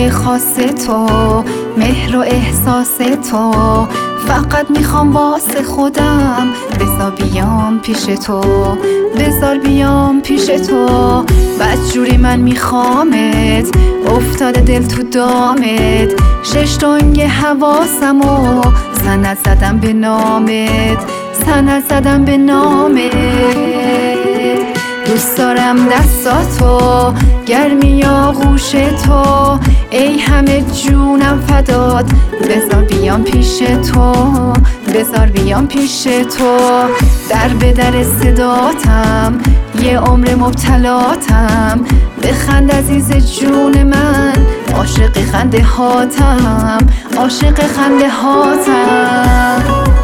دل خاص تو، مهر و احساس تو. فقط میخوام واسه خودم بذار بیام پیش تو، بذار بیام پیش تو. بدجوری من میخوامت، افتاده دل تو دامت. شش تنگ حواسمو سند زدم به نامت، سند زدم به نامت. دوست دارم دستاتو، گرمی آغوش تو. ای همه جونم فدات، بذار بیام پیش تو، بذار بیام پیش تو. در به در صداتم، یه عمر مبتلاتم. بخند عزیز جون من، عاشق خنده هاتم، عاشق خنده هاتم.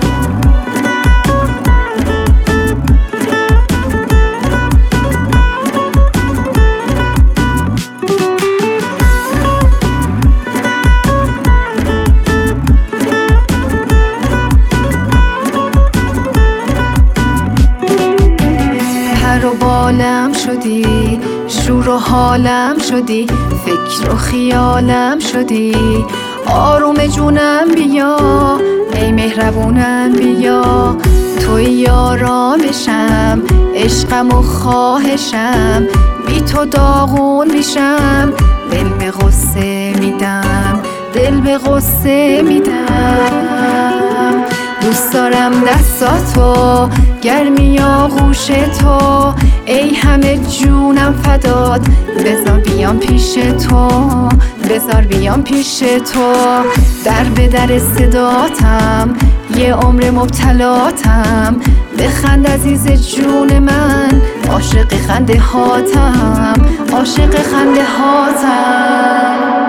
پر و بالم شدی، شور و حالم شدی، فکر و خیالم شدی. آروم جونم بیا، ای مهربونم بیا. توی آرامشم، عشقم و خواهشم. بی تو داغون میشم، دل به غصه میدم، دل به غصه میدم. دوست دارم دستاتو، گرمی آغوش تو. ای همه جونم فدات، بذار بیام پیش تو، بذار بیام پیش تو. در به در صداتم، یه عمر مبتلاتم. بخند عزیز جون من، عاشق خنده هاتم، عاشق خنده هاتم.